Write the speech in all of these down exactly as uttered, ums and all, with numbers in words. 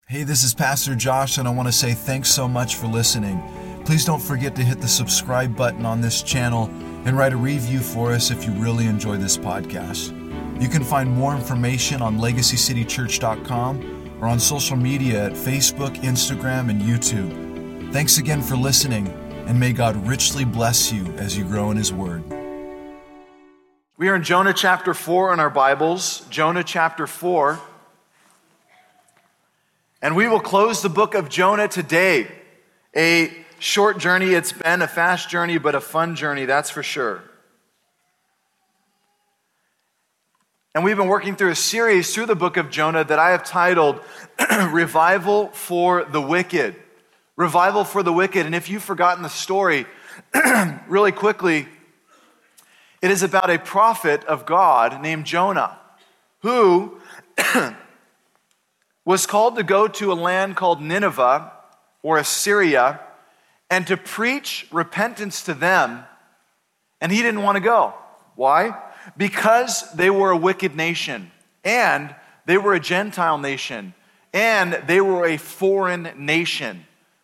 Hey, this is Pastor Josh, and I want to say thanks so much for listening. Please don't forget to hit the subscribe button on this channel and write a review for us if you really enjoy this podcast. You can find more information on legacy city church dot com or on social media at Facebook, Instagram, and YouTube. Thanks again for listening, and may God richly bless you as you grow in His Word. We are in Jonah chapter four in our Bibles, Jonah chapter four. And we will close the book of Jonah today. A short journey it's been, a fast journey, but a fun journey, that's for sure. And we've been working through a series through the book of Jonah that I have titled Revival for the Wicked. Revival for the Wicked. And if you've forgotten the story, really quickly, it is about a prophet of God named Jonah, who was called to go to a land called Nineveh or Assyria and to preach repentance to them, and he didn't want to go. Why? Because they were a wicked nation, and they were a Gentile nation, and they were a foreign nation.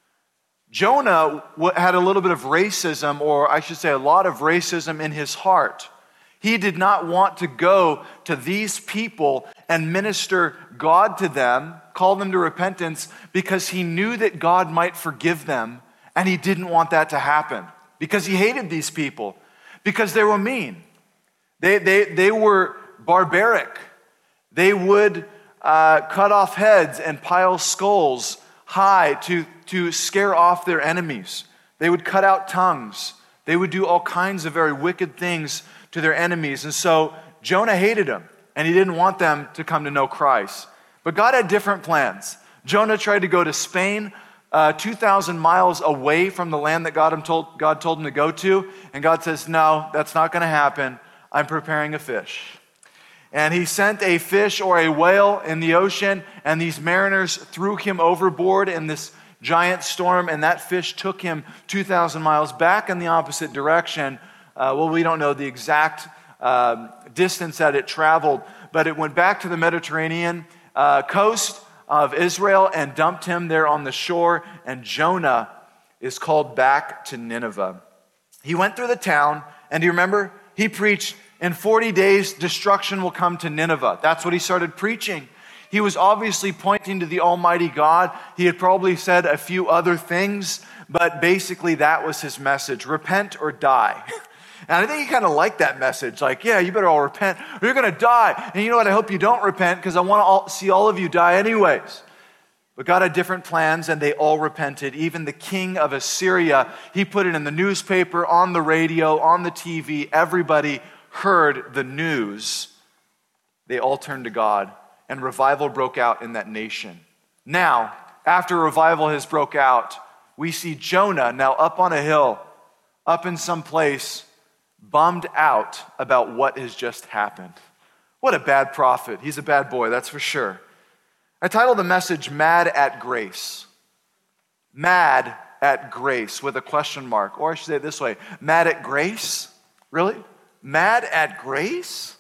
Jonah had a little bit of racism, or I should say a lot of racism in his heart. He did not want to go to these people and minister God to them, call them to repentance, because he knew that God might forgive them, and he didn't want that to happen because he hated these people, because they were mean. They, they, they were barbaric. They would uh, cut off heads and pile skulls high to, to scare off their enemies. They would cut out tongues. They would do all kinds of very wicked things to their enemies. And so Jonah hated them, and he didn't want them to come to know Christ. But God had different plans. Jonah tried to go to Spain, uh, two thousand miles away from the land that God, him told, God told him to go to. And God says, no, that's not going to happen. I'm preparing a fish. And he sent a fish or a whale in the ocean, and these mariners threw him overboard in this giant storm, and that fish took him two thousand miles back in the opposite direction. Uh, well, we don't know the exact uh, distance that it traveled, but it went back to the Mediterranean uh, coast of Israel and dumped him there on the shore, and Jonah is called back to Nineveh. He went through the town, and do you remember? He preached, in forty days, destruction will come to Nineveh. That's what he started preaching. He was obviously pointing to the Almighty God. He had probably said a few other things, but basically that was his message. Repent or die. And I think he kind of liked that message. Like, yeah, you better all repent or you're going to die. And you know what? I hope you don't repent because I want to all, see all of you die anyways. But God had different plans, and they all repented. Even the king of Assyria, he put it in the newspaper, on the radio, on the T V. Everybody heard the news. They all turned to God, and revival broke out in that nation. Now, after revival has broke out, we see Jonah now up on a hill, up in some place, bummed out about what has just happened. What a bad prophet. He's a bad boy, that's for sure. I titled the message, Mad at Grace. Mad at Grace with a question mark. Or I should say it this way, mad at grace? Really? Mad at grace?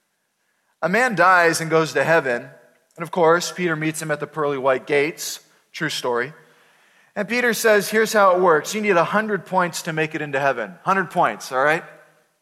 A man dies and goes to heaven. And of course, Peter meets him at the pearly white gates. True story. And Peter says, here's how it works. You need one hundred points to make it into heaven. one hundred points, all right?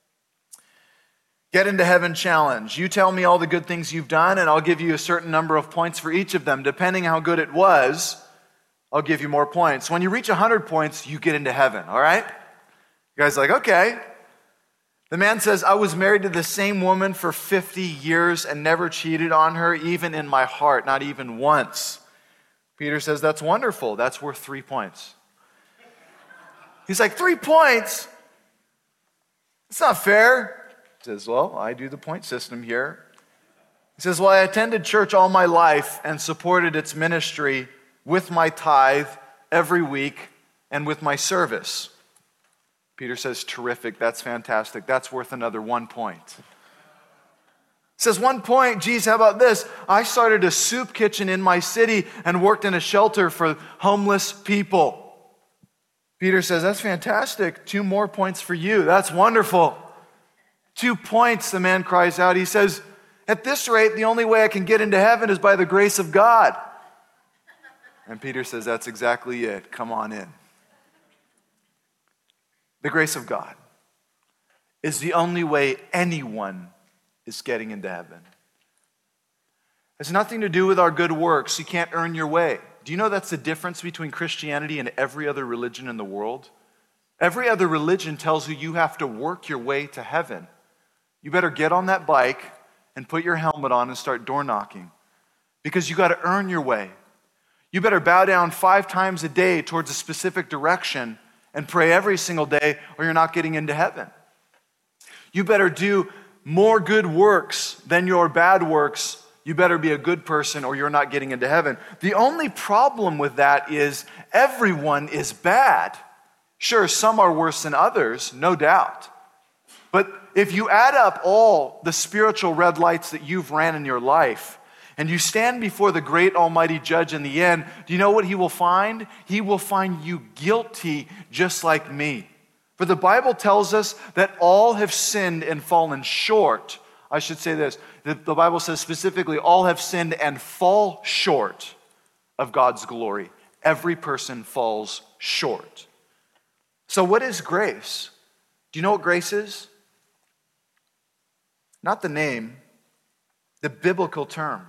Get into heaven challenge. You tell me all the good things you've done, and I'll give you a certain number of points for each of them. Depending how good it was, I'll give you more points. When you reach one hundred points, you get into heaven, all right? You guys are like, okay. The man says, I was married to the same woman for fifty years and never cheated on her, even in my heart, not even once. Peter says, that's wonderful. That's worth three points. He's like, three points? It's not fair. He says, well, I do the point system here. He says, well, I attended church all my life and supported its ministry with my tithe every week and with my service. Peter says, terrific, that's fantastic. That's worth another one point. He says, one point, geez, how about this? I started a soup kitchen in my city and worked in a shelter for homeless people. Peter says, that's fantastic. Two more points for you. That's wonderful. Two points, the man cries out. He says, at this rate, the only way I can get into heaven is by the grace of God. And Peter says, that's exactly it. Come on in. The grace of God is the only way anyone is getting into heaven. It has nothing to do with our good works. You can't earn your way. Do you know that's the difference between Christianity and every other religion in the world? Every other religion tells you you have to work your way to heaven. You better get on that bike and put your helmet on and start door knocking, because you got to earn your way. You better bow down five times a day towards a specific direction and pray every single day, or you're not getting into heaven. You better do more good works than your bad works. You better be a good person, or you're not getting into heaven. The only problem with that is everyone is bad. Sure, some are worse than others, no doubt. But if you add up all the spiritual red lights that you've ran in your life, and you stand before the great almighty judge in the end, do you know what he will find? He will find you guilty just like me. For the Bible tells us that all have sinned and fallen short. I should say this. The Bible says specifically, all have sinned and fall short of God's glory. Every person falls short. So what is grace? Do you know what grace is? Not the name, the biblical term.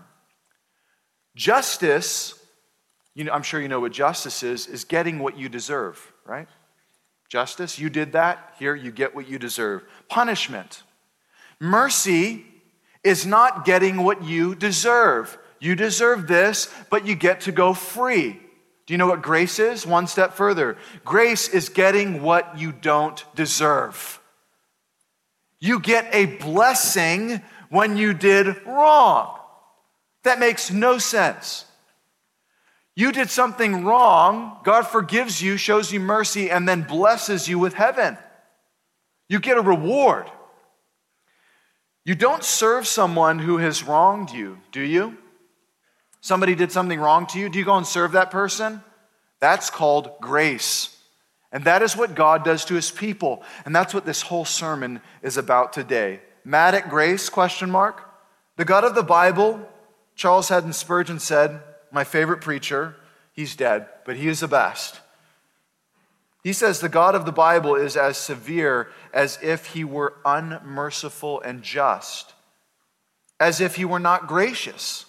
Justice, you know, I'm sure you know what justice is, is getting what you deserve, right? Justice, you did that, here you get what you deserve. Punishment. Mercy is not getting what you deserve. You deserve this, but you get to go free. Do you know what grace is? One step further. Grace is getting what you don't deserve. You get a blessing when you did wrong. That makes no sense. You did something wrong, God forgives you, shows you mercy, and then blesses you with heaven. You get a reward. You don't serve someone who has wronged you, do you? Somebody did something wrong to you. Do you go and serve that person? That's called grace. And that is what God does to his people. And that's what this whole sermon is about today. Mad at grace, question mark. The God of the Bible, Charles Haddon Spurgeon said, my favorite preacher, he's dead, but he is the best. He says the God of the Bible is as severe as if he were unmerciful and just, as if he were not gracious.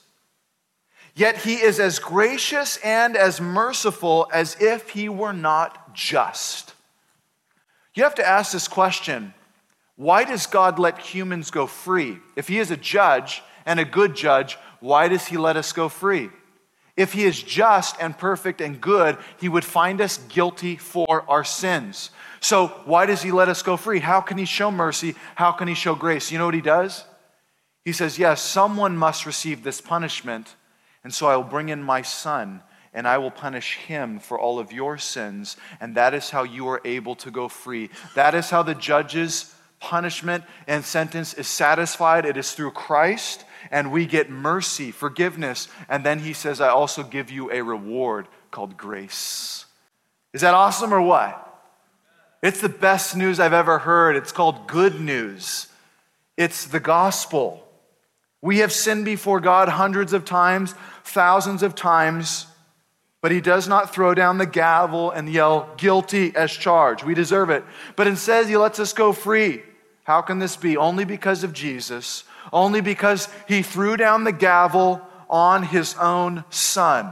Yet he is as gracious and as merciful as if he were not just. You have to ask this question, why does God let humans go free? If he is a judge and a good judge, why does he let us go free? If he is just and perfect and good, he would find us guilty for our sins. So why does he let us go free? How can he show mercy? How can he show grace? You know what he does? He says, yes, someone must receive this punishment, and so I will bring in my son, and I will punish him for all of your sins, and that is how you are able to go free. That is how the judge's punishment and sentence is satisfied. It is through Christ, and we get mercy, forgiveness, and then he says, I also give you a reward called grace. Is that awesome or what? It's the best news I've ever heard. It's called good news. It's the gospel. We have sinned before God hundreds of times, thousands of times, but he does not throw down the gavel and yell, guilty as charged. We deserve it. But instead, he lets us go free. How can this be? Only because of Jesus. Only because he threw down the gavel on his own son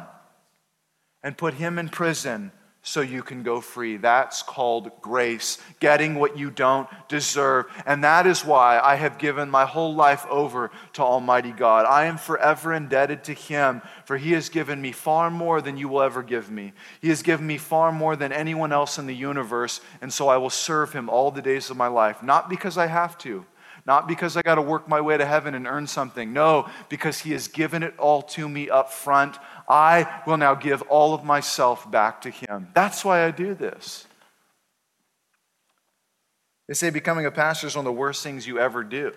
and put him in prison so you can go free. That's called grace, getting what you don't deserve. And that is why I have given my whole life over to Almighty God. I am forever indebted to him, for he has given me far more than you will ever give me. He has given me far more than anyone else in the universe, and so I will serve him all the days of my life. Not because I have to, not because I got to work my way to heaven and earn something. No, because he has given it all to me up front. I will now give all of myself back to him. That's why I do this. They say becoming a pastor is one of the worst things you ever do.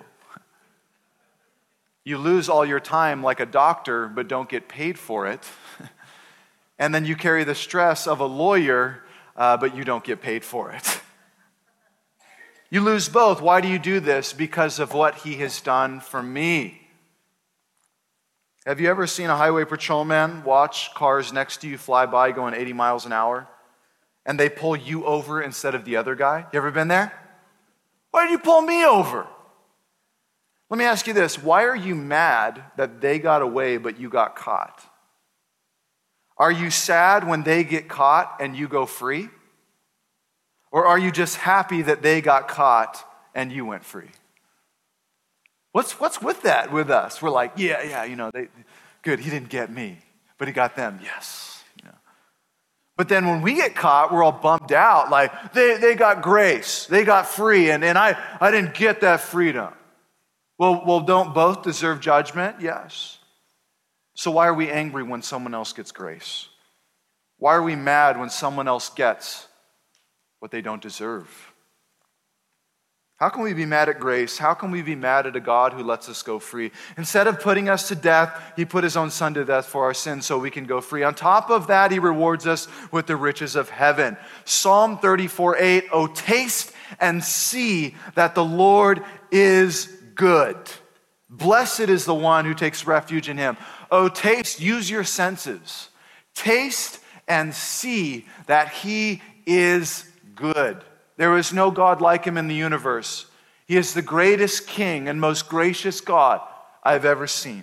You lose all your time like a doctor, but don't get paid for it. And then you carry the stress of a lawyer, uh, but you don't get paid for it. You lose both. Why do you do this? Because of what he has done for me. Have you ever seen a highway patrolman watch cars next to you fly by going eighty miles an hour and they pull you over instead of the other guy? You ever been there? Why did you pull me over? Let me ask you this. Why are you mad that they got away but you got caught? Are you sad when they get caught and you go free? Or are you just happy that they got caught and you went free? What's what's with that with us? We're like, yeah, yeah, you know, they, good, he didn't get me, but he got them, yes. You know. But then when we get caught, we're all bummed out, like, they, they got grace, they got free, and, and I, I didn't get that freedom. Well, well, don't both deserve judgment? Yes. So why are we angry when someone else gets grace? Why are we mad when someone else gets what they don't deserve? How can we be mad at grace? How can we be mad at a God who lets us go free? Instead of putting us to death, he put his own son to death for our sins so we can go free. On top of that, he rewards us with the riches of heaven. Psalm thirty-four eight, oh, taste and see that the Lord is good. Blessed is the one who takes refuge in him. Oh, taste, use your senses. Taste and see that he is good. There is no God like him in the universe. He is the greatest king and most gracious God I've ever seen.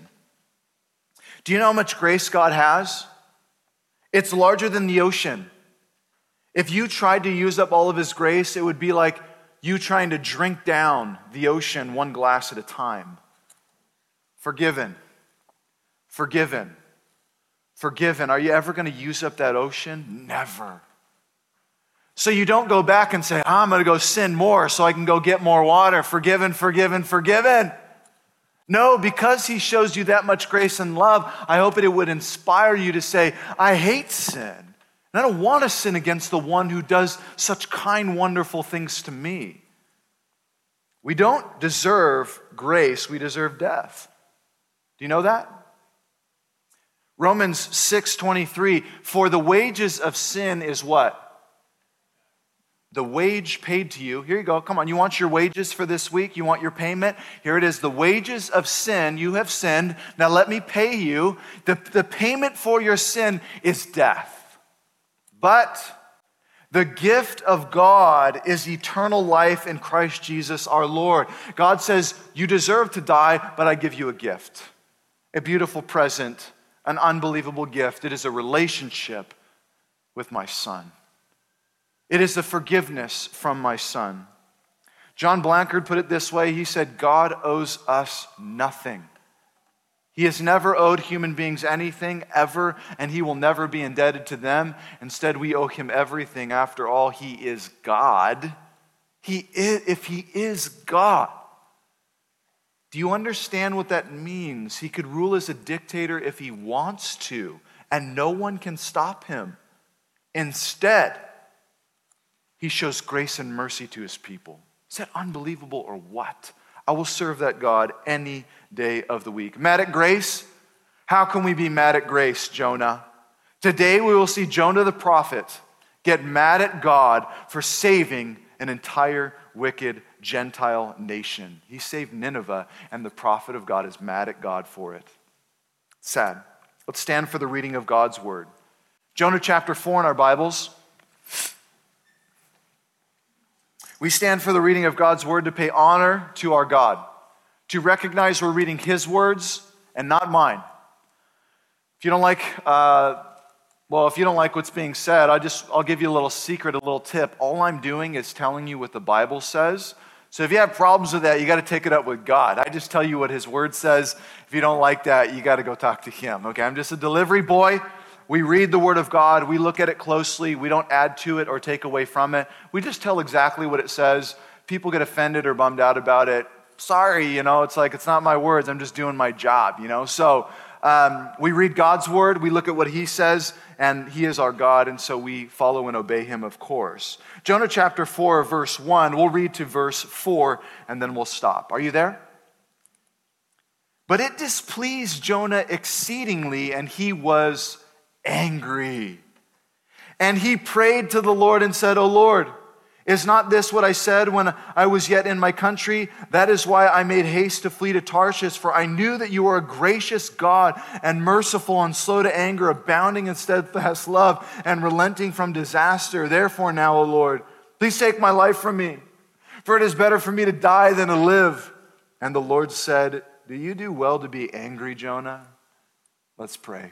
Do you know how much grace God has? It's larger than the ocean. If you tried to use up all of his grace, it would be like you trying to drink down the ocean one glass at a time. Forgiven. Forgiven. Forgiven. Are you ever going to use up that ocean? Never. So you don't go back and say, I'm going to go sin more so I can go get more water. Forgiven, forgiven, forgiven. No, because he shows you that much grace and love, I hope that it would inspire you to say, I hate sin. And I don't want to sin against the one who does such kind, wonderful things to me. We don't deserve grace, we deserve death. Do you know that? Romans six twenty-three, for the wages of sin is what? The wage paid to you. Here you go. Come on. You want your wages for this week? You want your payment? Here it is. The wages of sin. You have sinned. Now let me pay you. The, the payment for your sin is death. But the gift of God is eternal life in Christ Jesus our Lord. God says, you deserve to die, but I give you a gift. A beautiful present, an unbelievable gift. It is a relationship with my son. It is the forgiveness from my son. John Blankard put it this way. He said, God owes us nothing. He has never owed human beings anything, ever, and he will never be indebted to them. Instead, we owe him everything. After all, he is God. He is, if he is God, do you understand what that means? He could rule as a dictator if he wants to, and no one can stop him. Instead, he shows grace and mercy to his people. Is that unbelievable or what? I will serve that God any day of the week. Mad at grace? How can we be mad at grace, Jonah? Today we will see Jonah the prophet get mad at God for saving an entire wicked Gentile nation. He saved Nineveh, and the prophet of God is mad at God for it. Sad. Let's stand for the reading of God's word. Jonah chapter four in our Bibles. We stand for the reading of God's word to pay honor to our God, to recognize we're reading his words and not mine. If you don't like, uh, well, if you don't like what's being said, I just, I'll give you a little secret, a little tip. All I'm doing is telling you what the Bible says. So if you have problems with that, you got to take it up with God. I just tell you what his word says. If you don't like that, you got to go talk to him. Okay, I'm just a delivery boy. We read the word of God. We look at it closely. We don't add to it or take away from it. We just tell exactly what it says. People get offended or bummed out about it. Sorry, you know, it's like, it's not my words. I'm just doing my job, you know. So um, we read God's word. We look at what he says, and he is our God, and so we follow and obey him, of course. Jonah chapter four, verse one. We'll read to verse four, and then we'll stop. Are you there? But it displeased Jonah exceedingly, and he was angry. And he prayed to the Lord and said, O Lord, Is not this what I said when I was yet in my country? That is why I made haste to flee to Tarshish, for I knew that you are a gracious God and merciful and slow to anger, abounding in steadfast love and relenting from disaster. Therefore now, O Lord, please take my life from me, for it is better for me to die than to live. And the Lord said, do you do well to be angry, Jonah? Let's pray.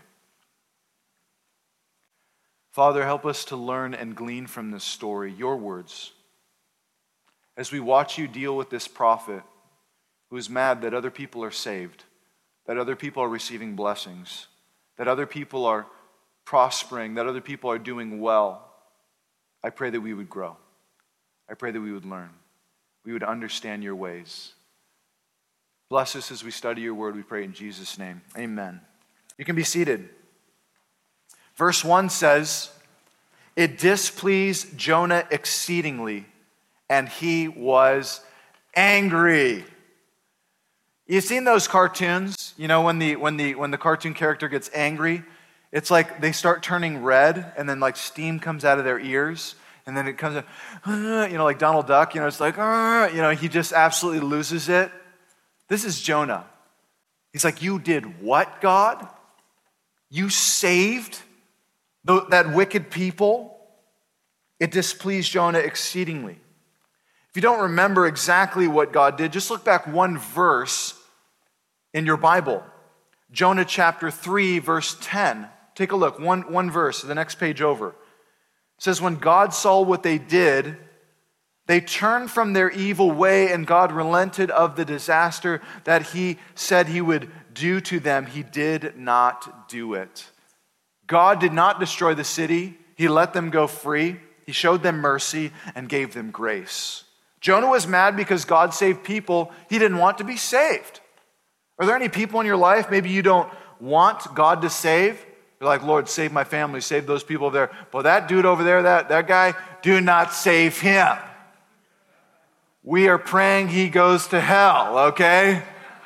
Father, help us to learn and glean from this story, your words, as we watch you deal with this prophet who is mad that other people are saved, that other people are receiving blessings, that other people are prospering, that other people are doing well. I pray that we would grow. I pray that we would learn. We would understand your ways. Bless us as we study your word, we pray in Jesus' name. Amen. You can be seated. Verse one says, it displeased Jonah exceedingly, and he was angry. You've seen those cartoons, you know, when the when the when the cartoon character gets angry, it's like they start turning red, and then like steam comes out of their ears, and then it comes out, you know, like Donald Duck, you know, it's like, you know, he just absolutely loses it. This is Jonah. He's like, you did what, God? You saved that wicked people? It displeased Jonah exceedingly. If you don't remember exactly what God did, just look back one verse in your Bible. Jonah chapter three, verse ten. Take a look, one, one verse, the next page over. It says, when God saw what they did, they turned from their evil way, and God relented of the disaster that he said he would do to them. He did not do it. God did not destroy the city. He let them go free. He showed them mercy and gave them grace. Jonah was mad because God saved people he didn't want to be saved. Are there any people in your life maybe you don't want God to save? You're like, Lord, save my family, save those people over there. But that dude over there, that, that guy, do not save him. We are praying he goes to hell, okay?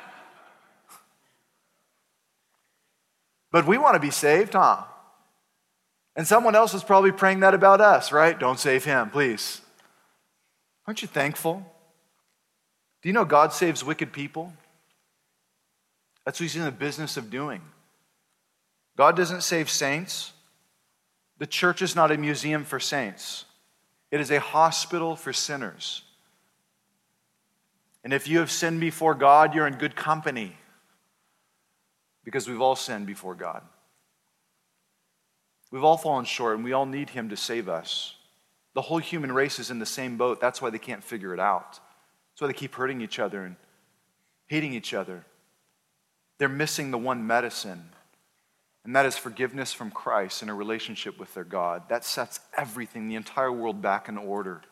But we want to be saved, huh? And someone else is probably praying that about us, right? Don't save him, please. Aren't you thankful? Do you know God saves wicked people? That's what he's in the business of doing. God doesn't save saints. The church is not a museum for saints. It is a hospital for sinners. And if you have sinned before God, you're in good company. Because we've all sinned before God. We've all fallen short, and we all need him to save us. The whole human race is in the same boat. That's why they can't figure it out. That's why they keep hurting each other and hating each other. They're missing the one medicine, and that is forgiveness from Christ and a relationship with their God. That sets everything, the entire world, back in order.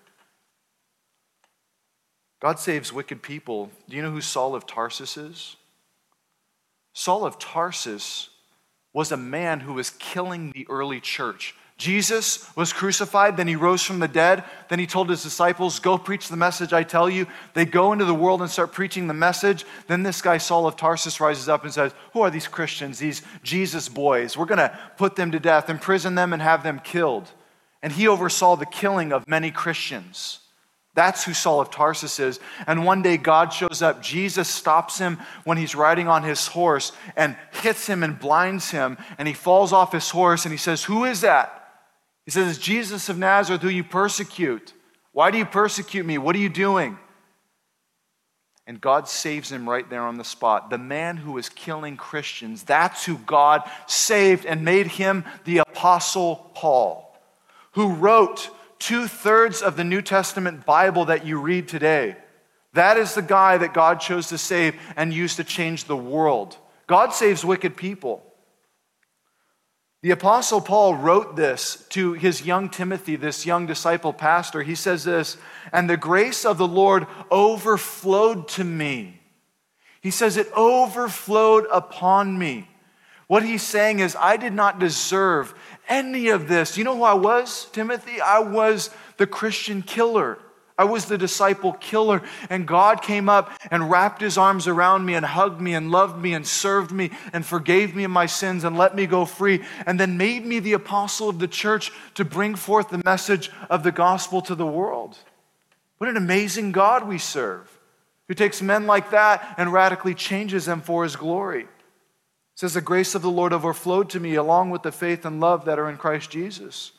God saves wicked people. Do you know who Saul of Tarsus is? Saul of Tarsus was a man who was killing the early church. Jesus was crucified, then he rose from the dead. Then he told his disciples, go preach the message I tell you. They go into the world and start preaching the message. Then this guy, Saul of Tarsus, rises up and says, who are these Christians, these Jesus boys? We're going to put them to death, imprison them, and have them killed. And he oversaw the killing of many Christians. That's who Saul of Tarsus is. And one day God shows up. Jesus stops him when he's riding on his horse and hits him and blinds him. And he falls off his horse and he says, who is that? He says, it's Jesus of Nazareth who you persecute. Why do you persecute me? What are you doing? And God saves him right there on the spot. The man who was killing Christians, that's who God saved and made him the Apostle Paul, who wrote two-thirds of the New Testament Bible that you read today. That is the guy that God chose to save and use to change the world. God saves wicked people. The Apostle Paul wrote this to his young Timothy, this young disciple pastor. He says this, and the grace of the Lord overflowed to me. He says it overflowed upon me. What he's saying is, I did not deserve any of this. You know who I was, Timothy? I was the Christian killer. I was the disciple killer, and God came up and wrapped his arms around me and hugged me and loved me and served me and forgave me of my sins and let me go free, and then made me the apostle of the church to bring forth the message of the gospel to the world. What an amazing God we serve, who takes men like that and radically changes them for his glory. It says, the grace of the Lord overflowed to me along with the faith and love that are in Christ Jesus.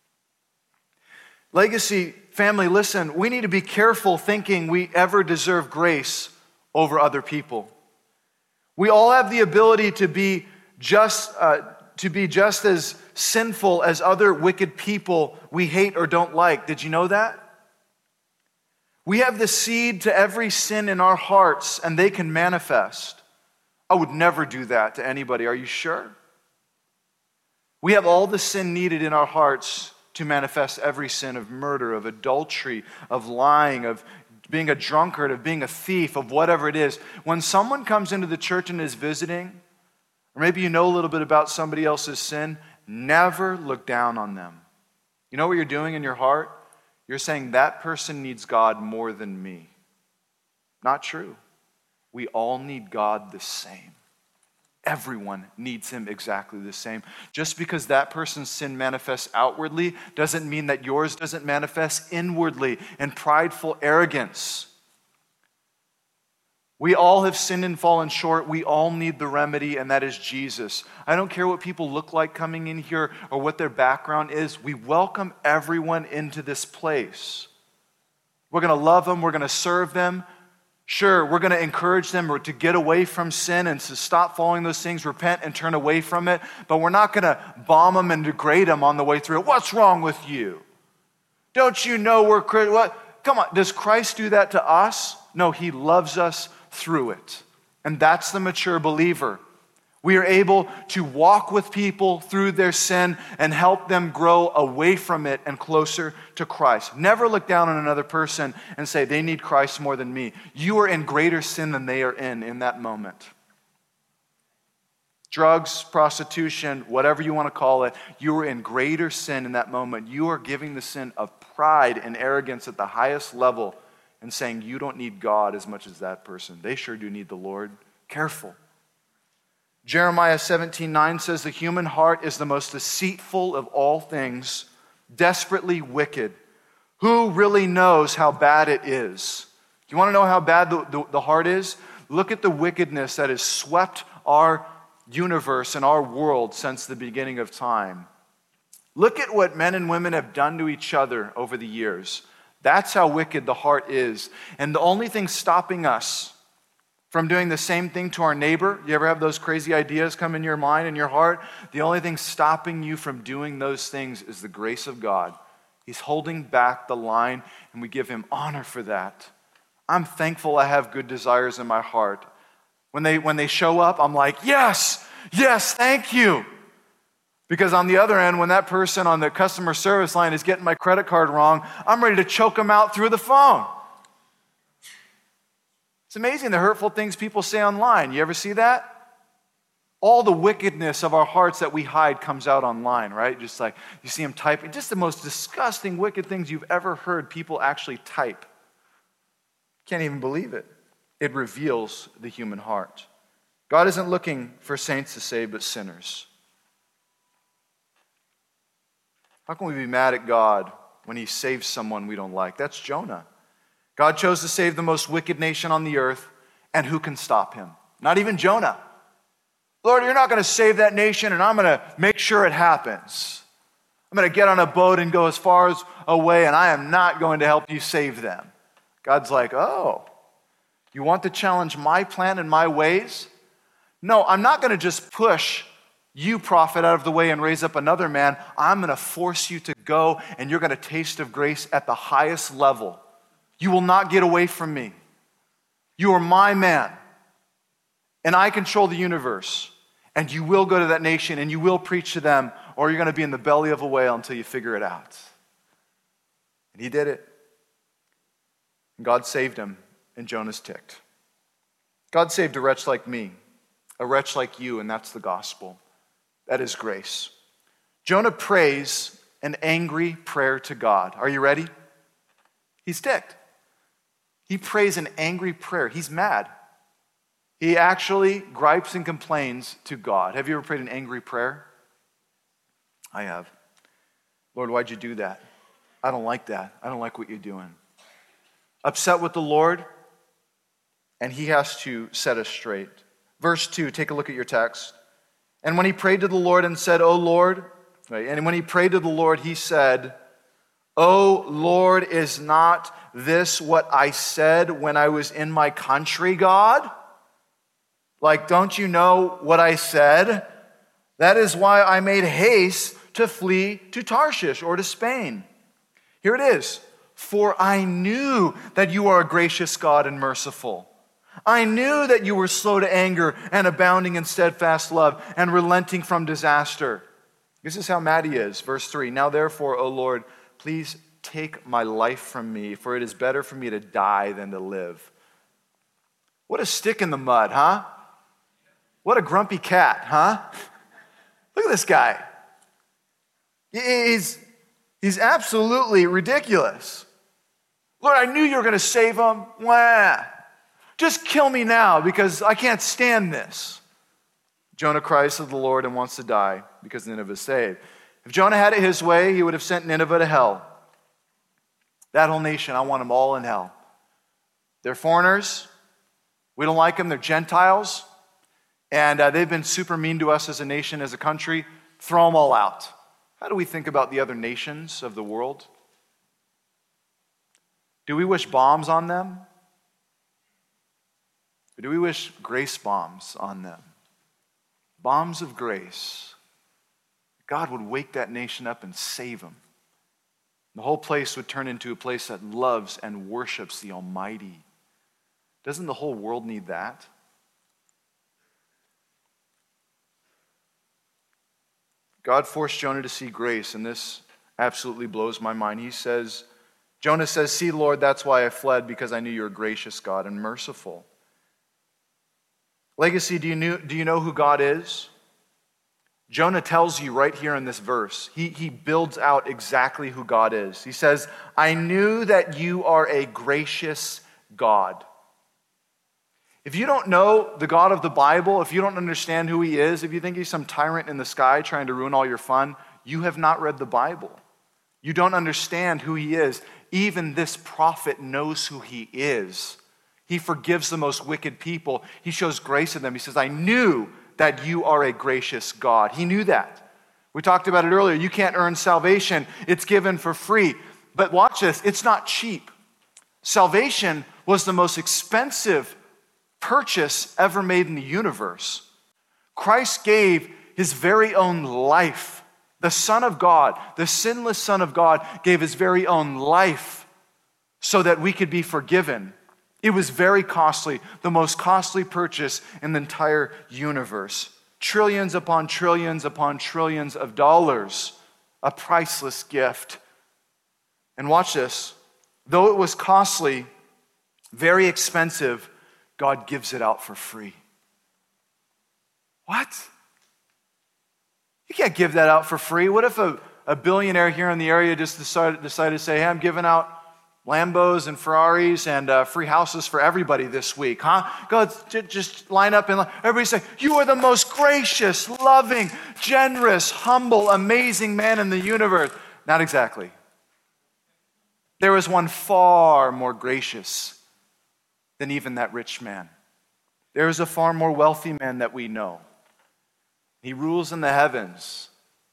Legacy family, listen, we need to be careful thinking we ever deserve grace over other people. We all have the ability to be just uh, to be just as sinful as other wicked people we hate or don't like. Did you know that? We have the seed to every sin in our hearts, and they can manifest. I would never do that to anybody. Are you sure? We have all the sin needed in our hearts to manifest every sin of murder, of adultery, of lying, of being a drunkard, of being a thief, of whatever it is. When someone comes into the church and is visiting, or maybe you know a little bit about somebody else's sin, never look down on them. You know what you're doing in your heart? You're saying that person needs God more than me. Not true. We all need God the same. Everyone needs him exactly the same. Just because that person's sin manifests outwardly doesn't mean that yours doesn't manifest inwardly in prideful arrogance. We all have sinned and fallen short. We all need the remedy, and that is Jesus. I don't care what people look like coming in here or what their background is. We welcome everyone into this place. We're going to love them. We're going to serve them. Sure, we're going to encourage them to get away from sin and to stop following those things, repent and turn away from it. But we're not going to bomb them and degrade them on the way through. What's wrong with you? Don't you know we're Christians? What? Come on, does Christ do that to us? No, he loves us through it. And that's the mature believer. We are able to walk with people through their sin and help them grow away from it and closer to Christ. Never look down on another person and say they need Christ more than me. You are in greater sin than they are in in that moment. Drugs, prostitution, whatever you want to call it, you are in greater sin in that moment. You are giving the sin of pride and arrogance at the highest level and saying you don't need God as much as that person. They sure do need the Lord. Careful. Jeremiah seventeen nine says, the human heart is the most deceitful of all things, desperately wicked. Who really knows how bad it is? Do you want to know how bad the, the, the heart is? Look at the wickedness that has swept our universe and our world since the beginning of time. Look at what men and women have done to each other over the years. That's how wicked the heart is. And the only thing stopping us from doing the same thing to our neighbor, you ever have those crazy ideas come in your mind and your heart? The only thing stopping you from doing those things is the grace of God. He's holding back the line, and we give him honor for that. I'm thankful I have good desires in my heart. When they, when they show up, I'm like, yes, yes, thank you. Because on the other end, when that person on the customer service line is getting my credit card wrong, I'm ready to choke them out through the phone. It's amazing the hurtful things people say online. You ever see that? All the wickedness of our hearts that we hide comes out online, right? Just like you see them typing. Just the most disgusting, wicked things you've ever heard people actually type. Can't even believe it. It reveals the human heart. God isn't looking for saints to save, but sinners. How can we be mad at God when he saves someone we don't like? That's Jonah. God chose to save the most wicked nation on the earth, and who can stop him? Not even Jonah. Lord, you're not going to save that nation, and I'm going to make sure it happens. I'm going to get on a boat and go as far as away, and I am not going to help you save them. God's like, oh, you want to challenge my plan and my ways? No, I'm not going to just push you, prophet, out of the way and raise up another man. I'm going to force you to go, and you're going to taste of grace at the highest level. You will not get away from me. You are my man, and I control the universe, and you will go to that nation, and you will preach to them, or you're going to be in the belly of a whale until you figure it out. And he did it. And God saved him, and Jonah's ticked. God saved a wretch like me, a wretch like you, and that's the gospel. That is grace. Jonah prays an angry prayer to God. Are you ready? He's ticked. He prays an angry prayer. He's mad. He actually gripes and complains to God. Have you ever prayed an angry prayer? I have. Lord, why'd you do that? I don't like that. I don't like what you're doing. Upset with the Lord, and he has to set us straight. Verse two, take a look at your text. And when he prayed to the Lord and said, O Lord, right, and when he prayed to the Lord, he said, O Lord, is not this what I said when I was in my country, God? Like, don't you know what I said? That is why I made haste to flee to Tarshish or to Spain. Here it is. For I knew that you are a gracious God and merciful. I knew that you were slow to anger and abounding in steadfast love and relenting from disaster. This is how mad he is. Verse three, now therefore, O Lord, please take my life from me, for it is better for me to die than to live. What a stick in the mud, huh? What a grumpy cat, huh? Look at this guy. He's, he's absolutely ridiculous. Lord, I knew you were going to save him. Wah. Just kill me now because I can't stand this. Jonah cries to the Lord and wants to die because Nineveh is saved. If Jonah had it his way, he would have sent Nineveh to hell. That whole nation, I want them all in hell. They're foreigners. We don't like them. They're Gentiles. And uh, they've been super mean to us as a nation, as a country. Throw them all out. How do we think about the other nations of the world? Do we wish bombs on them? Or do we wish grace bombs on them? Bombs of grace. God would wake that nation up and save them. The whole place would turn into a place that loves and worships the Almighty. Doesn't the whole world need that? God forced Jonah to see grace, and this absolutely blows my mind. He says, Jonah says, see, Lord, that's why I fled, because I knew you were gracious, God, and merciful. Legacy, do you, know, do you know who God is? Jonah tells you right here in this verse. He, he builds out exactly who God is. He says, I knew that you are a gracious God. If you don't know the God of the Bible, if you don't understand who he is, if you think he's some tyrant in the sky trying to ruin all your fun, you have not read the Bible. You don't understand who he is. Even this prophet knows who he is. He forgives the most wicked people. He shows grace to them. He says, I knew that you are a gracious God. He knew that. We talked about it earlier. You can't earn salvation. It's given for free. But watch this. It's not cheap. Salvation was the most expensive purchase ever made in the universe. Christ gave his very own life. The Son of God, the sinless Son of God, gave his very own life so that we could be forgiven. It was very costly, the most costly purchase in the entire universe. Trillions upon trillions upon trillions of dollars, a priceless gift. And watch this, though it was costly, very expensive, God gives it out for free. What? You can't give that out for free. What if a, a billionaire here in the area just decided, decided to say, hey, I'm giving out Lambos and Ferraris and uh, free houses for everybody this week, huh? God, just line up and everybody say, you are the most gracious, loving, generous, humble, amazing man in the universe. Not exactly. There is one far more gracious than even that rich man. There is a far more wealthy man that we know. He rules in the heavens.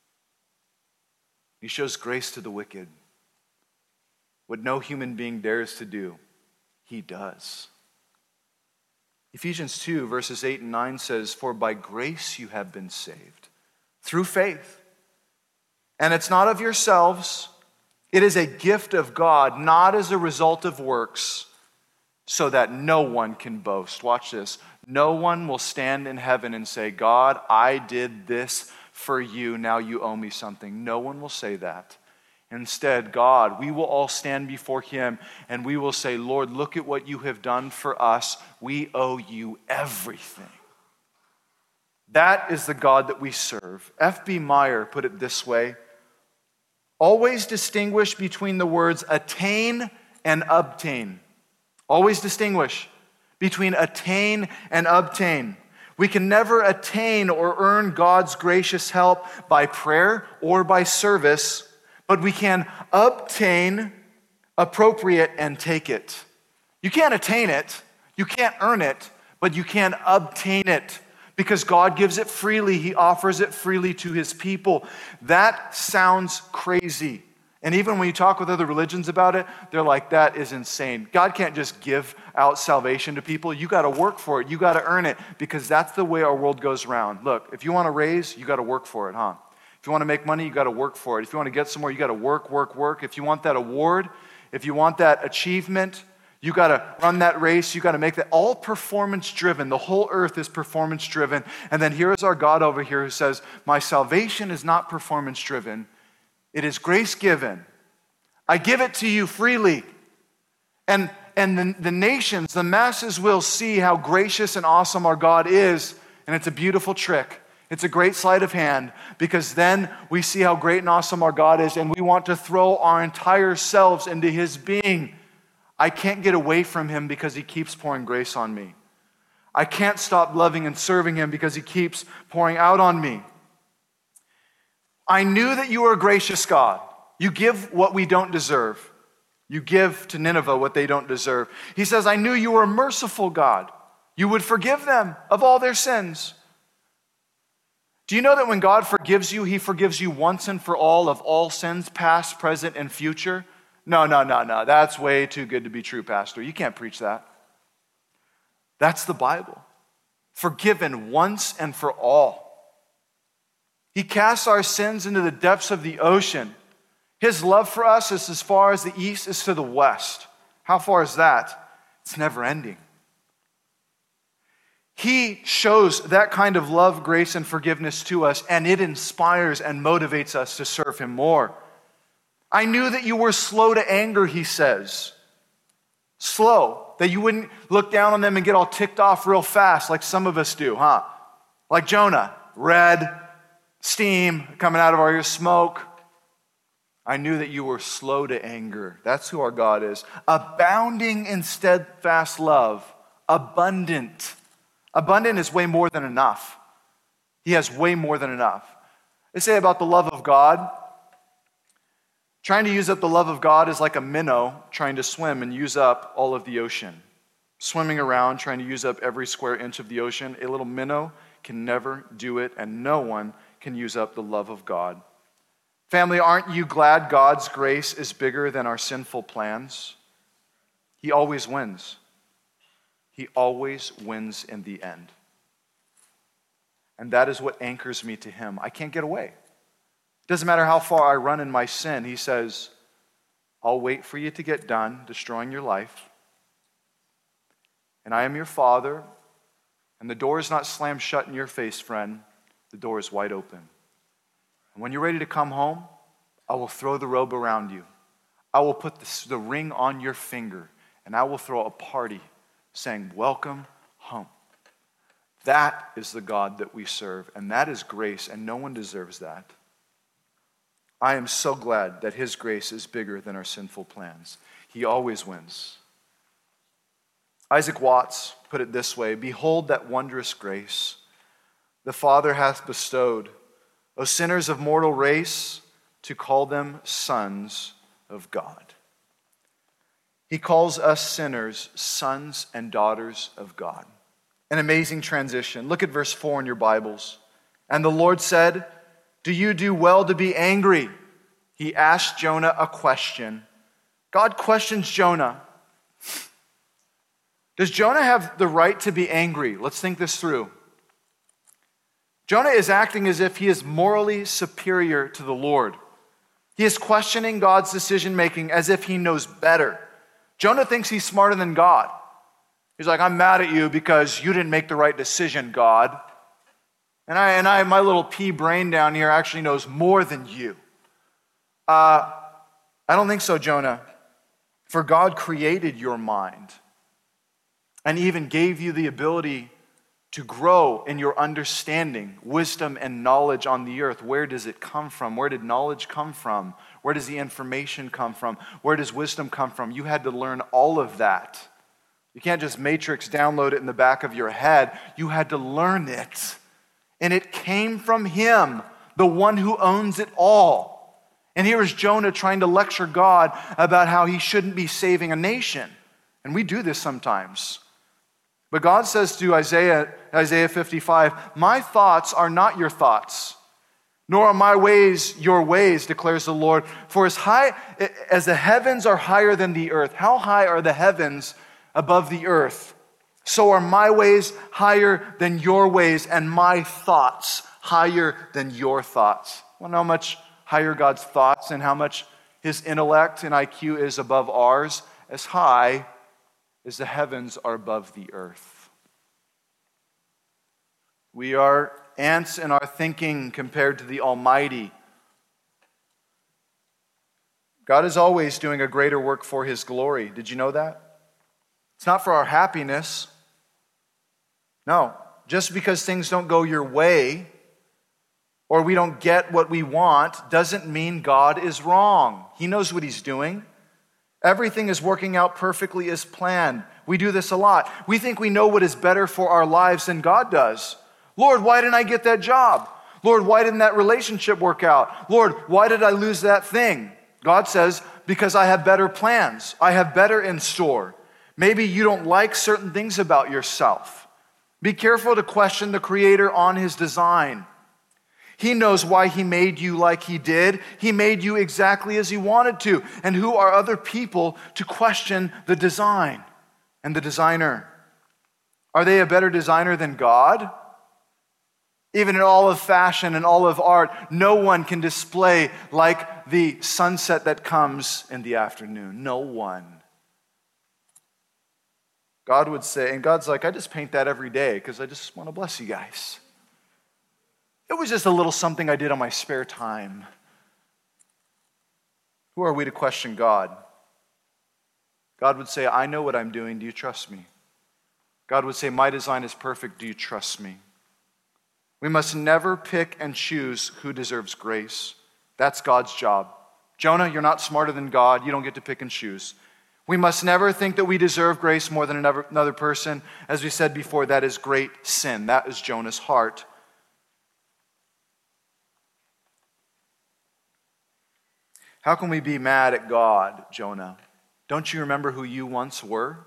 He shows grace to the wicked. What no human being dares to do, he does. Ephesians two, verses eight and nine says, for by grace you have been saved, through faith. And it's not of yourselves. It is a gift of God, not as a result of works, so that no one can boast. Watch this. No one will stand in heaven and say, God, I did this for you, now you owe me something. No one will say that. Instead, God, we will all stand before him and we will say, Lord, look at what you have done for us. We owe you everything. That is the God that we serve. F B Meyer put it this way: always distinguish between the words attain and obtain. Always distinguish between attain and obtain. We can never attain or earn God's gracious help by prayer or by service, but we can obtain, appropriate, and take it. You can't attain it, you can't earn it, but you can obtain it because God gives it freely. He offers it freely to his people. That sounds crazy. And even when you talk with other religions about it, they're like, that is insane. God can't just give out salvation to people. You got to work for it. You got to earn it because that's the way our world goes around. Look, if you want to raise, you got to work for it, huh? If you want to make money, you got to work for it. If you want to get somewhere, you got to work, work, work. If you want that award, if you want that achievement, you got to run that race. You got to make that all performance driven. The whole earth is performance driven. And then here is our God over here who says, my salvation is not performance driven. It is grace given. I give it to you freely. And, and the, the nations, the masses will see how gracious and awesome our God is. And it's a beautiful trick. It's a great sleight of hand because then we see how great and awesome our God is and we want to throw our entire selves into his being. I can't get away from him because he keeps pouring grace on me. I can't stop loving and serving him because he keeps pouring out on me. I knew that you were a gracious God. You give what we don't deserve. You give to Nineveh what they don't deserve. He says, I knew you were a merciful God. You would forgive them of all their sins. Do you know that when God forgives you, he forgives you once and for all of all sins, past, present, and future? No, no, no, no. That's way too good to be true, Pastor. You can't preach that. That's the Bible. Forgiven once and for all. He casts our sins into the depths of the ocean. His love for us is as far as the east is to the west. How far is that? It's never ending. He shows that kind of love, grace, and forgiveness to us, and it inspires and motivates us to serve him more. I knew that you were slow to anger, he says. Slow. That you wouldn't look down on them and get all ticked off real fast like some of us do, huh? Like Jonah. Red, steam coming out of our ears, smoke. I knew that you were slow to anger. That's who our God is. Abounding in steadfast love. Abundant. Abundant is way more than enough. He has way more than enough. They say about the love of God, trying to use up the love of God is like a minnow trying to swim and use up all of the ocean. Swimming around, trying to use up every square inch of the ocean. A little minnow can never do it, and no one can use up the love of God. Family, aren't you glad God's grace is bigger than our sinful plans? He always wins. He always wins in the end. And that is what anchors me to him. I can't get away. It doesn't matter how far I run in my sin. He says, I'll wait for you to get done destroying your life. And I am your Father. And the door is not slammed shut in your face, friend. The door is wide open. And when you're ready to come home, I will throw the robe around you. I will put the, the ring on your finger. And I will throw a party saying, welcome home. That is the God that we serve. And that is grace. And no one deserves that. I am so glad that his grace is bigger than our sinful plans. He always wins. Isaac Watts put it this way, behold that wondrous grace the Father hath bestowed, O sinners of mortal race, to call them sons of God. He calls us sinners sons and daughters of God. An amazing transition. Look at verse four in your Bibles. And the Lord said, do you do well to be angry? He asked Jonah a question. God questions Jonah. Does Jonah have the right to be angry? Let's think this through. Jonah is acting as if he is morally superior to the Lord. He is questioning God's decision-making as if he knows better. Jonah thinks he's smarter than God. He's like, I'm mad at you because you didn't make the right decision, God. And I, and I, my little pea brain down here actually knows more than you. Uh, I don't think so, Jonah. For God created your mind and even gave you the ability to grow in your understanding, wisdom, and knowledge on the earth. Where does it come from? Where did knowledge come from? Where does the information come from? Where does wisdom come from? You had to learn all of that. You can't just matrix download it in the back of your head. You had to learn it. And it came from him, the one who owns it all. And here is Jonah trying to lecture God about how he shouldn't be saving a nation. And we do this sometimes. But God says to Isaiah, Isaiah fifty-five, my thoughts are not your thoughts, nor are my ways your ways, declares the Lord. For as high as the heavens are higher than the earth, how high are the heavens above the earth? So are my ways higher than your ways, and my thoughts higher than your thoughts. Want to know how much higher God's thoughts and how much his intellect and I Q is above ours? As high as the heavens are above the earth. We are ants in our thinking compared to the Almighty. God is always doing a greater work for his glory. Did you know that? It's not for our happiness. No, just because things don't go your way or we don't get what we want doesn't mean God is wrong. He knows what he's doing. Everything is working out perfectly as planned. We do this a lot. We think we know what is better for our lives than God does. Lord, why didn't I get that job? Lord, why didn't that relationship work out? Lord, why did I lose that thing? God says, because I have better plans. I have better in store. Maybe you don't like certain things about yourself. Be careful to question the Creator on his design. He knows why he made you like he did. He made you exactly as he wanted to. And who are other people to question the design and the designer? Are they a better designer than God? Even in all of fashion and all of art, no one can display like the sunset that comes in the afternoon. No one. God would say, and God's like, I just paint that every day because I just want to bless you guys. It was just a little something I did on my spare time. Who are we to question God? God would say, I know what I'm doing. Do you trust me? God would say, my design is perfect. Do you trust me? We must never pick and choose who deserves grace. That's God's job. Jonah, you're not smarter than God. You don't get to pick and choose. We must never think that we deserve grace more than another person. As we said before, that is great sin. That is Jonah's heart. How can we be mad at God, Jonah? Don't you remember who you once were?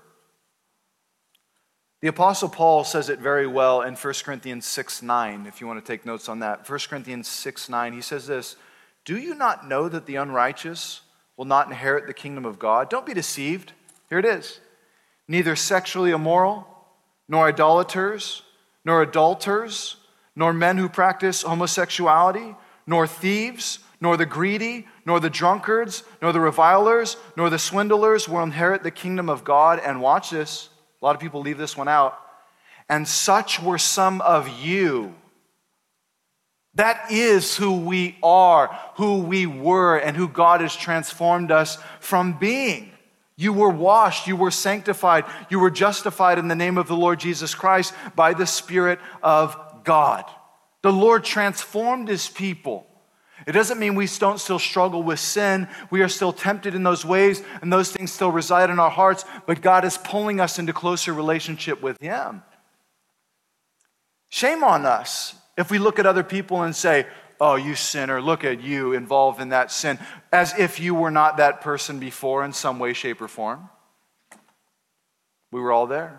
The Apostle Paul says it very well in First Corinthians six nine, if you want to take notes on that. First Corinthians six nine, he says this, do you not know that the unrighteous will not inherit the kingdom of God? Don't be deceived. Here it is. Neither sexually immoral, nor idolaters, nor adulterers, nor men who practice homosexuality, nor thieves, nor the greedy, nor the drunkards, nor the revilers, nor the swindlers will inherit the kingdom of God. And watch this. A lot of people leave this one out. And such were some of you. That is who we are, who we were, and who God has transformed us from being. You were washed, you were sanctified, you were justified in the name of the Lord Jesus Christ by the Spirit of God. The Lord transformed his people. It doesn't mean we don't still struggle with sin. We are still tempted in those ways, and those things still reside in our hearts, but God is pulling us into closer relationship with him. Shame on us if we look at other people and say, oh, you sinner, look at you involved in that sin, as if you were not that person before in some way, shape, or form. We were all there,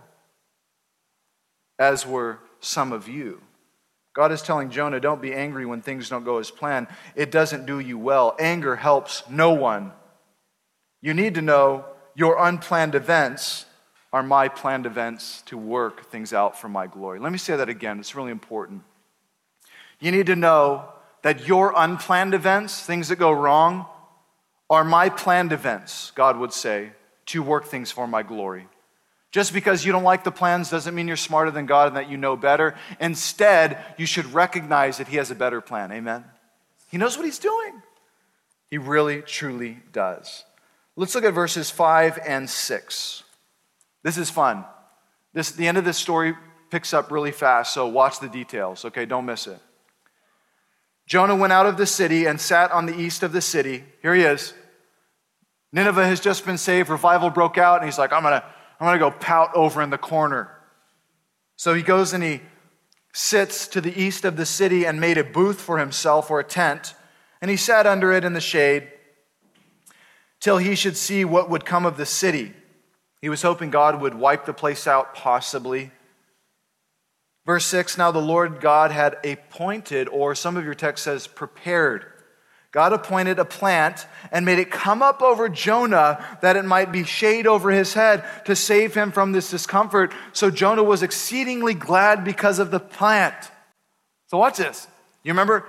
as were some of you. God is telling Jonah, don't be angry when things don't go as planned. It doesn't do you well. Anger helps no one. You need to know your unplanned events are my planned events to work things out for my glory. Let me say that again. It's really important. You need to know that your unplanned events, things that go wrong, are my planned events, God would say, to work things for my glory. Just because you don't like the plans doesn't mean you're smarter than God and that you know better. Instead, you should recognize that he has a better plan. Amen? He knows what he's doing. He really, truly does. Let's look at verses five and six. This is fun. This, the end of this story picks up really fast, so watch the details, okay? Don't miss it. Jonah went out of the city and sat on the east of the city. Here he is. Nineveh has just been saved. Revival broke out, and he's like, I'm gonna, I'm gonna go pout over in the corner. So he goes and he sits to the east of the city and made a booth for himself, or a tent, and he sat under it in the shade till he should see what would come of the city. He was hoping God would wipe the place out, possibly. Verse six, now the Lord God had appointed, or some of your text says prepared. God appointed a plant and made it come up over Jonah that it might be shade over his head to save him from this discomfort. So Jonah was exceedingly glad because of the plant. So watch this. You remember?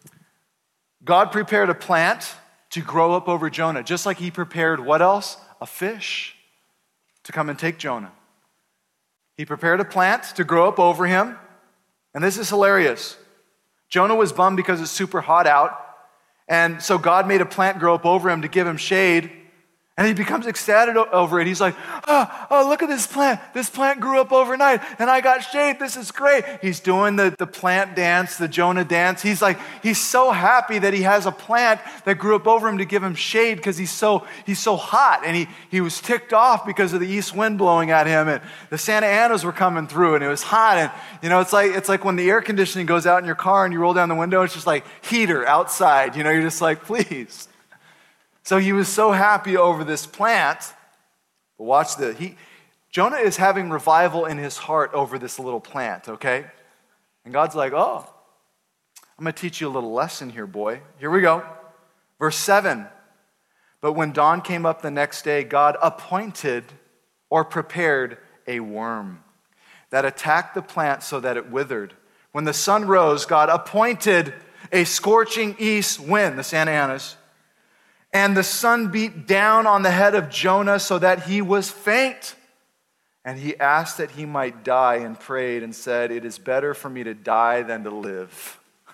God prepared a plant to grow up over Jonah, just like he prepared what else? A fish to come and take Jonah. He prepared a plant to grow up over him. And this is hilarious. Jonah was bummed because it's super hot out. And so God made a plant grow up over him to give him shade. And he becomes ecstatic over it. He's like, oh, oh, look at this plant. This plant grew up overnight and I got shade. This is great. He's doing the, the plant dance, the Jonah dance. He's like, he's so happy that he has a plant that grew up over him to give him shade because he's so he's so hot. And he, he was ticked off because of the east wind blowing at him. And the Santa Anas were coming through and it was hot. And you know, it's like it's like when the air conditioning goes out in your car and you roll down the window, it's just like heater outside. You know, you're just like, please. So he was so happy over this plant. But watch this. He, Jonah is having revival in his heart over this little plant, okay? And God's like, oh, I'm going to teach you a little lesson here, boy. Here we go. Verse seven. But when dawn came up the next day, God appointed or prepared a worm that attacked the plant so that it withered. When the sun rose, God appointed a scorching east wind, the Santa Anas, and the sun beat down on the head of Jonah so that he was faint. And he asked that he might die and prayed and said, it is better for me to die than to live.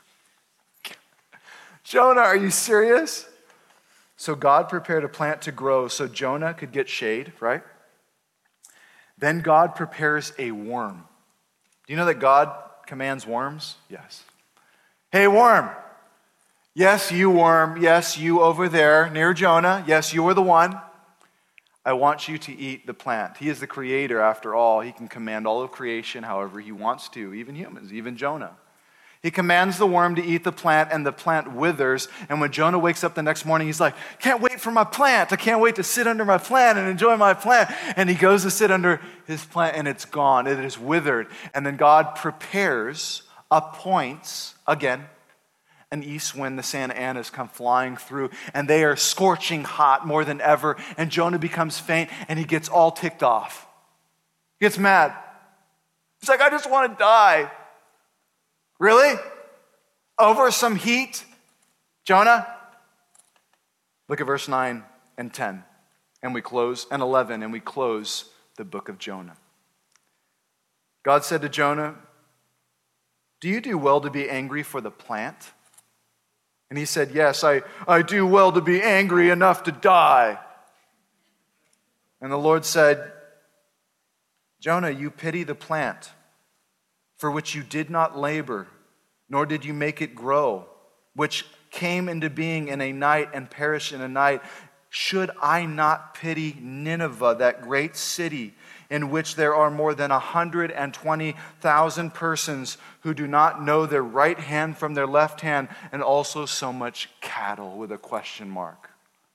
Jonah, are you serious? So God prepared a plant to grow so Jonah could get shade, right? Then God prepares a worm. Do you know that God commands worms? Yes. Hey, worm. Yes, you worm. Yes, you over there near Jonah. Yes, you are the one. I want you to eat the plant. He is the creator after all. He can command all of creation however he wants to, even humans, even Jonah. He commands the worm to eat the plant, and the plant withers. And when Jonah wakes up the next morning, he's like, can't wait for my plant. I can't wait to sit under my plant and enjoy my plant. And he goes to sit under his plant, and it's gone. It is withered. And then God prepares, appoints, again, an east wind, the Santa Anas come flying through, and they are scorching hot more than ever, and Jonah becomes faint, and he gets all ticked off. He gets mad. He's like, I just want to die. Really? Over some heat? Jonah? Look at verse nine and ten, and we close, and eleven, and we close the book of Jonah. God said to Jonah, do you do well to be angry for the plant? And he said, yes, I, I do well to be angry enough to die. And the Lord said, Jonah, you pity the plant for which you did not labor, nor did you make it grow, which came into being in a night and perished in a night. Should I not pity Nineveh, that great city, in which there are more than one hundred twenty thousand persons who do not know their right hand from their left hand, and also so much cattle, with a question mark.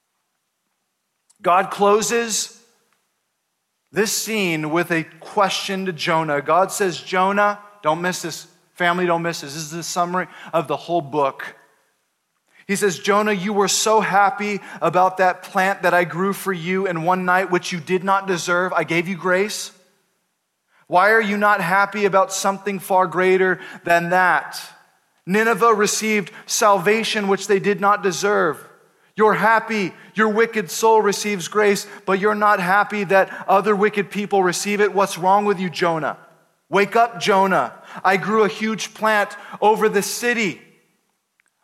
God closes this scene with a question to Jonah. God says, Jonah, don't miss this. Family, don't miss this. This is the summary of the whole book. He says, Jonah, you were so happy about that plant that I grew for you in one night, which you did not deserve. I gave you grace. Why are you not happy about something far greater than that? Nineveh received salvation, which they did not deserve. You're happy, your wicked soul receives grace, but you're not happy that other wicked people receive it. What's wrong with you, Jonah? Wake up, Jonah. I grew a huge plant over the city.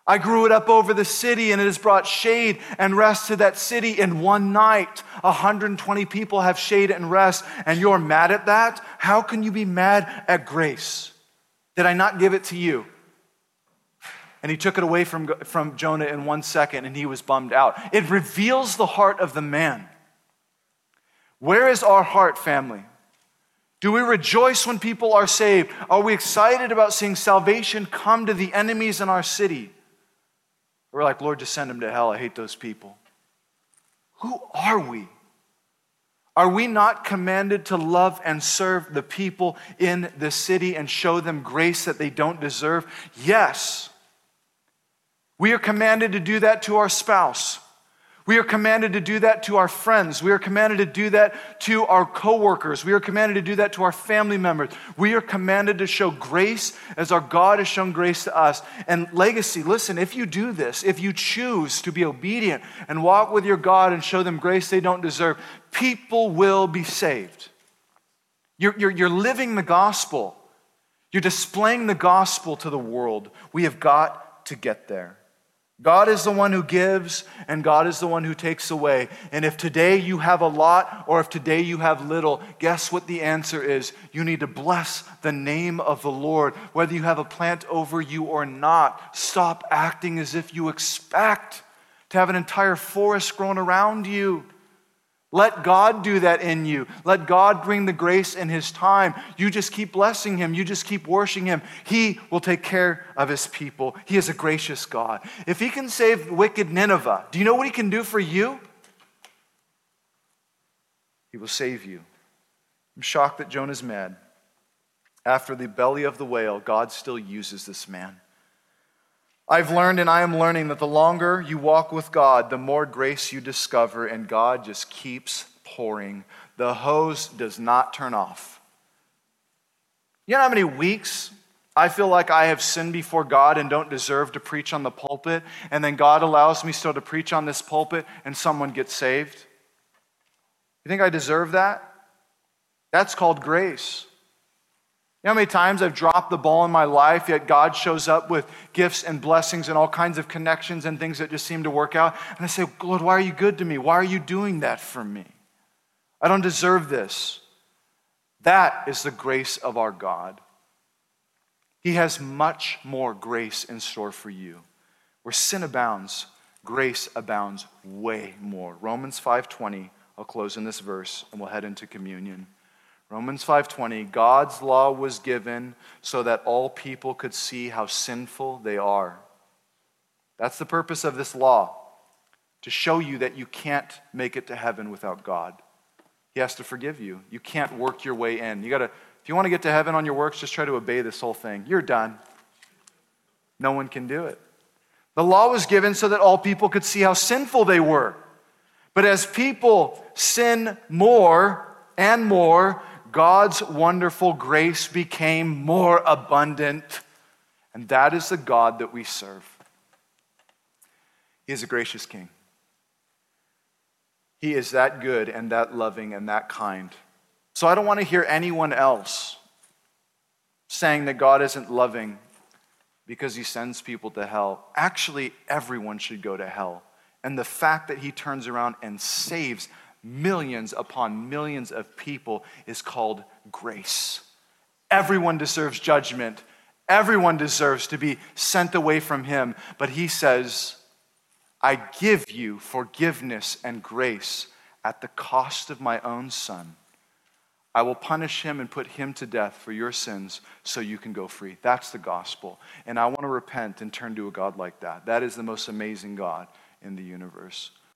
I grew it up over the city, and it has brought shade and rest to that city in one night. one hundred twenty people have shade and rest, and you're mad at that? How can you be mad at grace? Did I not give it to you? And he took it away from, from Jonah in one second, and he was bummed out. It reveals the heart of the man. Where is our heart, family? Do we rejoice when people are saved? Are we excited about seeing salvation come to the enemies in our city? We're like, Lord, just send them to hell. I hate those people. Who are we? Are we not commanded to love and serve the people in the city and show them grace that they don't deserve? Yes. We are commanded to do that to our spouse. We are commanded to do that to our friends. We are commanded to do that to our coworkers. We are commanded to do that to our family members. We are commanded to show grace as our God has shown grace to us. And legacy, listen, if you do this, if you choose to be obedient and walk with your God and show them grace they don't deserve, people will be saved. You're, you're, you're living the gospel. You're displaying the gospel to the world. We have got to get there. God is the one who gives, and God is the one who takes away. And if today you have a lot, or if today you have little, guess what the answer is? You need to bless the name of the Lord. Whether you have a plant over you or not, stop acting as if you expect to have an entire forest grown around you. Let God do that in you. Let God bring the grace in His time. You just keep blessing Him. You just keep worshiping Him. He will take care of His people. He is a gracious God. If He can save wicked Nineveh, do you know what He can do for you? He will save you. I'm shocked that Jonah's mad. After the belly of the whale, God still uses this man. I've learned and I am learning that the longer you walk with God, the more grace you discover, and God just keeps pouring. The hose does not turn off. You know how many weeks I feel like I have sinned before God and don't deserve to preach on the pulpit, and then God allows me still to preach on this pulpit and someone gets saved? You think I deserve that? That's called grace. You know how many times I've dropped the ball in my life, yet God shows up with gifts and blessings and all kinds of connections and things that just seem to work out. And I say, Lord, why are you good to me? Why are you doing that for me? I don't deserve this. That is the grace of our God. He has much more grace in store for you. Where sin abounds, grace abounds way more. Romans five twenty, I'll close in this verse and we'll head into communion. Romans five twenty, God's law was given so that all people could see how sinful they are. That's the purpose of this law, to show you that you can't make it to heaven without God. He has to forgive you. You can't work your way in. You gotta, if you want to get to heaven on your works, just try to obey this whole thing. You're done. No one can do it. The law was given so that all people could see how sinful they were. But as people sin more and more, God's wonderful grace became more abundant. And that is the God that we serve. He is a gracious King. He is that good and that loving and that kind. So I don't want to hear anyone else saying that God isn't loving because He sends people to hell. Actually, everyone should go to hell. And the fact that He turns around and saves millions upon millions of people is called grace. Everyone deserves judgment. Everyone deserves to be sent away from Him. But He says, I give you forgiveness and grace at the cost of my own Son. I will punish him and put him to death for your sins so you can go free. That's the gospel. And I want to repent and turn to a God like that. That is the most amazing God in the universe.